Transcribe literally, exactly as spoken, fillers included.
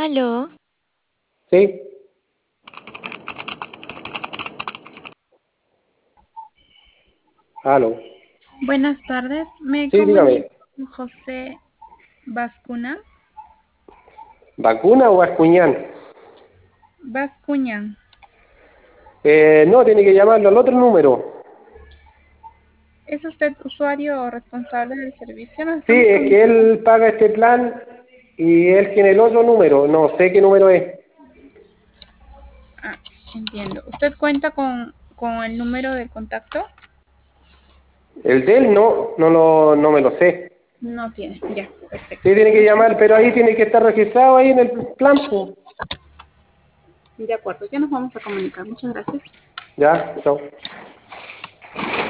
Aló, Sí, aló. buenas tardes. Me Sí, comunico dígame. con José Bascuna. ¿Vacuna o Bascuñán? Bascuñán. Eh, no, tiene que llamarlo al otro número. ¿Es usted usuario o responsable del servicio? Nos Sí, estamos es que comunicando. él paga este plan y él tiene el otro número. No sé qué número es. Ah, entiendo. ¿Usted cuenta con, con el número de contacto? El de él no, no, lo, no me lo sé. No tiene. Ya, Sí, perfecto. tiene que llamar, pero ahí tiene que estar registrado ahí en el plan, pues. De acuerdo, ya nos vamos a comunicar. Muchas gracias. Ya, chao.